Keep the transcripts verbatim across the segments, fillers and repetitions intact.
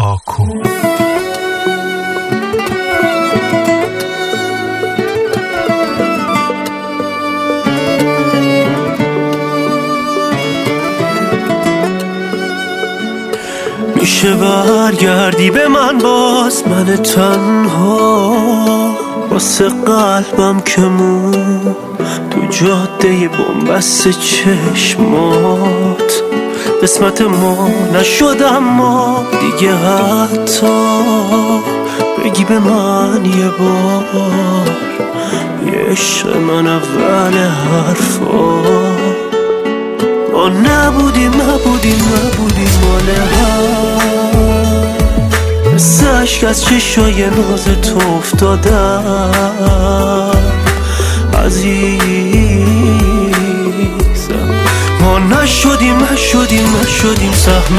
آکو. میشه برگردی به من باز، من تنها واسه قلبم که مون تو جاده بنبست چشمات. قسمت ما نشد اما دیگه حتی بگی به من یه بار یه عشق من اول حرفا. ما نبودیم نبودیم نبودیم مال هم، مثل عشق از چشای ناز تو افتادم عزیزم. ما نشدیم نشدیم نشدیم سهم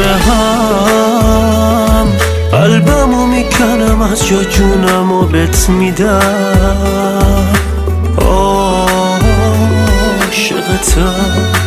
هم، قلبمو میکنم از جا جونمو بهت میدم، عاشقتم.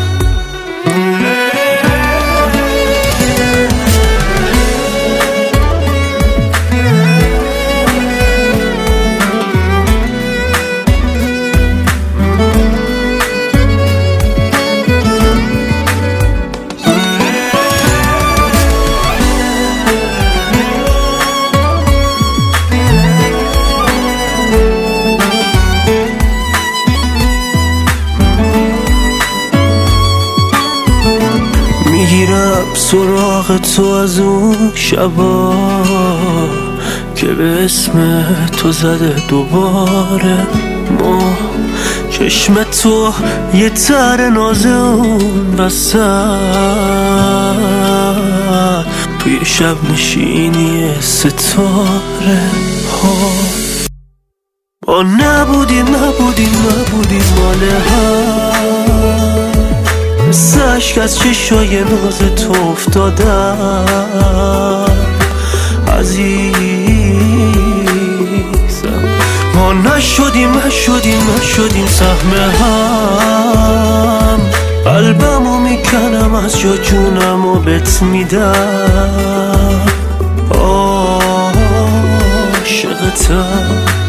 میگیرم سراغ تو از اون شبا که به اسم تو زده دوباره ما. چشم تو یه تر نازون وسط توی شب نشینی ستاره ها. ما نبودیم نبودیم نبودیم مال هم، مثل عشق از چشای ناز تو افتادم عزیزم. ما نشدیم نشدیم نشدیم سهم هم، قلبمو میکنم از جا جونمو بهت میدم، عاشقتم.